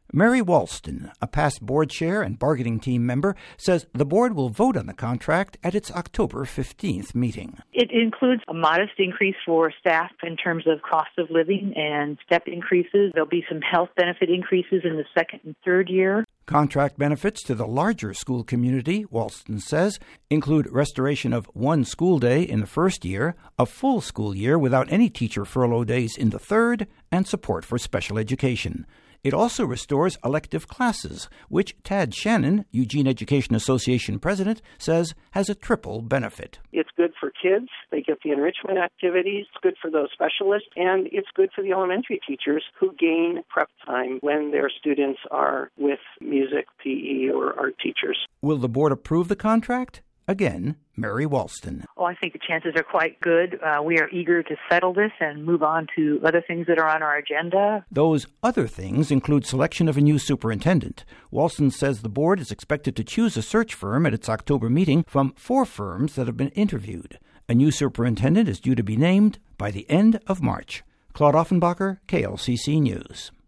Mary Walston, a past board chair and bargaining team member, says the board will vote on the contract at its October 15th meeting. It includes a modest increase for staff in terms of cost of living and step increases. There'll be some health benefit increases in the second and third year. Contract benefits to the larger school community, Walston says, include restoration of one school day in the first year, a full school year without any teacher furlough days in the third, and support for special education. It also restores elective classes, which Tad Shannon, Eugene Education Association president, says has a triple benefit. It's good for kids. They get the enrichment activities. It's good for those specialists. And it's good for the elementary teachers who gain prep time when their students are with music, PE, or art teachers. Will the board approve the contract? Again, Mary Walston. I think the chances are quite good. We are eager to settle this and move on to other things that are on our agenda. Those other things include selection of a new superintendent. Walston says the board is expected to choose a search firm at its October meeting from 4 firms that have been interviewed. A new superintendent is due to be named by the end of March. Claude Offenbacher, KLCC News.